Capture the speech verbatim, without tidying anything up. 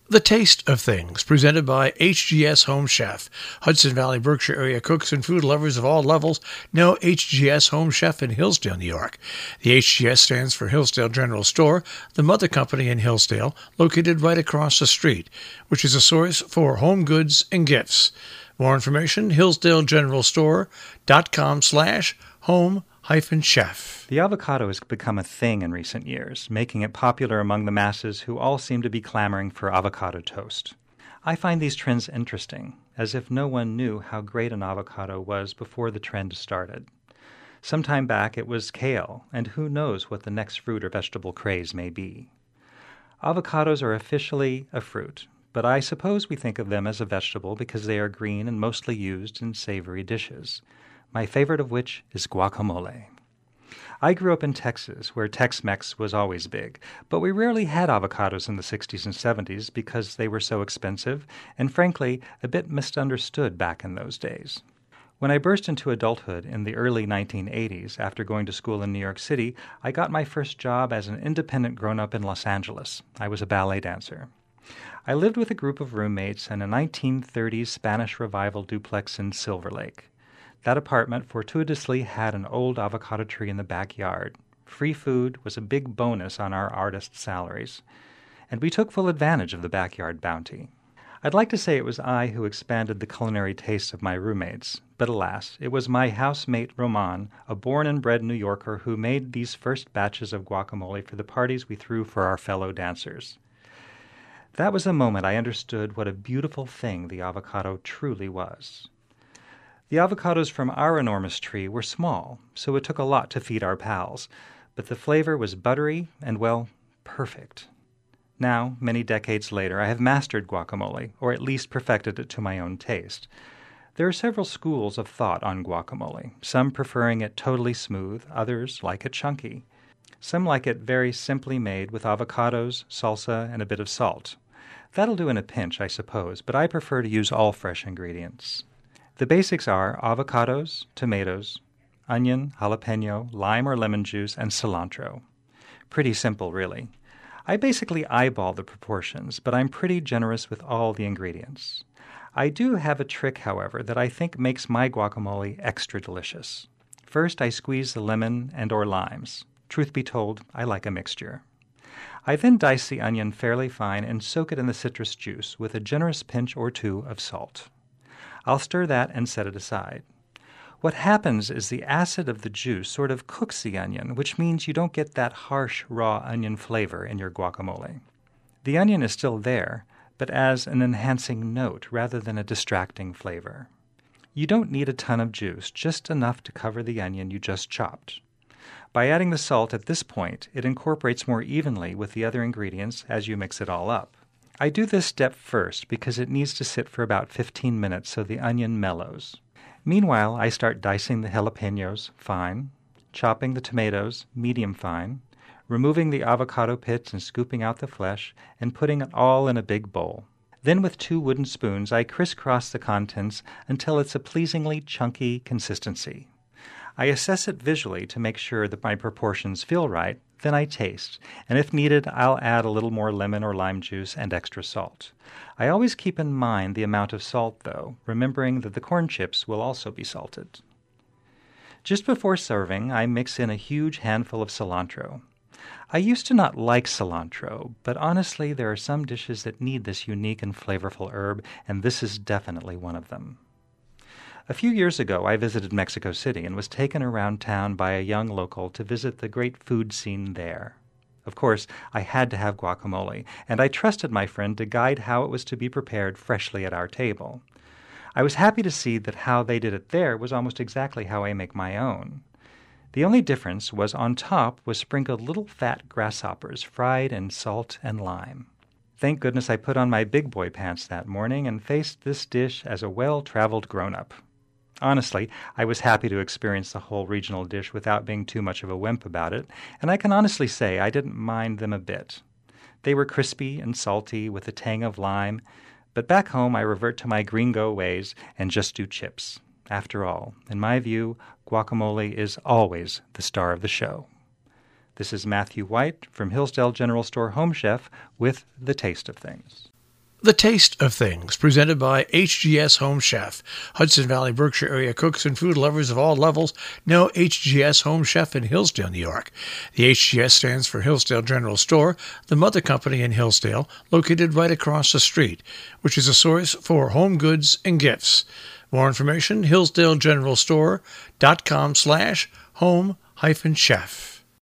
The Taste of Things, presented by H G S Home Chef. Hudson Valley, Berkshire area cooks and food lovers of all levels know H G S Home Chef in Hillsdale, New York. The H G S stands for Hillsdale General Store, the mother company in Hillsdale, located right across the street, which is a source for home goods and gifts. More information, hillsdalegeneralstore.com slash home hyphen chef. The avocado has become a thing in recent years, making it popular among the masses who all seem to be clamoring for avocado toast. I find these trends interesting, as if no one knew how great an avocado was before the trend started. Some time back it was kale, and who knows what the next fruit or vegetable craze may be. Avocados are officially a fruit, but I suppose we think of them as a vegetable because they are green and mostly used in savory dishes, my favorite of which is guacamole. I grew up in Texas, where Tex-Mex was always big, but we rarely had avocados in the sixties and seventies because they were so expensive and, frankly, a bit misunderstood back in those days. When I burst into adulthood in the early nineteen eighties, after going to school in New York City, I got my first job as an independent grown-up in Los Angeles. I was a ballet dancer. I lived with a group of roommates in a nineteen thirties Spanish Revival duplex in Silver Lake. That apartment fortuitously had an old avocado tree in the backyard. Free food was a big bonus on our artists' salaries, and we took full advantage of the backyard bounty. I'd like to say it was I who expanded the culinary tastes of my roommates, but alas, it was my housemate Roman, a born and bred New Yorker, who made these first batches of guacamole for the parties we threw for our fellow dancers. That was the moment I understood what a beautiful thing the avocado truly was. The avocados from our enormous tree were small, so it took a lot to feed our pals, but the flavor was buttery and, well, perfect. Now, many decades later, I have mastered guacamole, or at least perfected it to my own taste. There are several schools of thought on guacamole, some preferring it totally smooth, others like it chunky. Some like it very simply made with avocados, salsa, and a bit of salt. That'll do in a pinch, I suppose, but I prefer to use all fresh ingredients. The basics are avocados, tomatoes, onion, jalapeno, lime or lemon juice, and cilantro. Pretty simple, really. I basically eyeball the proportions, but I'm pretty generous with all the ingredients. I do have a trick, however, that I think makes my guacamole extra delicious. First, I squeeze the lemon and or limes. Truth be told, I like a mixture. I then dice the onion fairly fine and soak it in the citrus juice with a generous pinch or two of salt. I'll stir that and set it aside. What happens is the acid of the juice sort of cooks the onion, which means you don't get that harsh, raw onion flavor in your guacamole. The onion is still there, but as an enhancing note rather than a distracting flavor. You don't need a ton of juice, just enough to cover the onion you just chopped. By adding the salt at this point, it incorporates more evenly with the other ingredients as you mix it all up. I do this step first because it needs to sit for about fifteen minutes so the onion mellows. Meanwhile, I start dicing the jalapenos fine, chopping the tomatoes medium fine, removing the avocado pits and scooping out the flesh, and putting it all in a big bowl. Then with two wooden spoons, I crisscross the contents until it's a pleasingly chunky consistency. I assess it visually to make sure that my proportions feel right, then I taste, and if needed, I'll add a little more lemon or lime juice and extra salt. I always keep in mind the amount of salt, though, remembering that the corn chips will also be salted. Just before serving, I mix in a huge handful of cilantro. I used to not like cilantro, but honestly, there are some dishes that need this unique and flavorful herb, and this is definitely one of them. A few years ago, I visited Mexico City and was taken around town by a young local to visit the great food scene there. Of course, I had to have guacamole, and I trusted my friend to guide how it was to be prepared freshly at our table. I was happy to see that how they did it there was almost exactly how I make my own. The only difference was on top was sprinkled little fat grasshoppers fried in salt and lime. Thank goodness I put on my big boy pants that morning and faced this dish as a well-traveled grown-up. Honestly, I was happy to experience the whole regional dish without being too much of a wimp about it, and I can honestly say I didn't mind them a bit. They were crispy and salty with a tang of lime, but back home I revert to my gringo ways and just do chips. After all, in my view, guacamole is always the star of the show. This is Matthew White from Hillsdale General Store Home Chef with The Taste of Things. The Taste of Things, presented by H G S Home Chef. Hudson Valley, Berkshire area cooks and food lovers of all levels know H G S Home Chef in Hillsdale, New York. The H G S stands for Hillsdale General Store, the mother company in Hillsdale, located right across the street, which is a source for home goods and gifts. More information, hillsdale general store dot com slash home hyphen chef.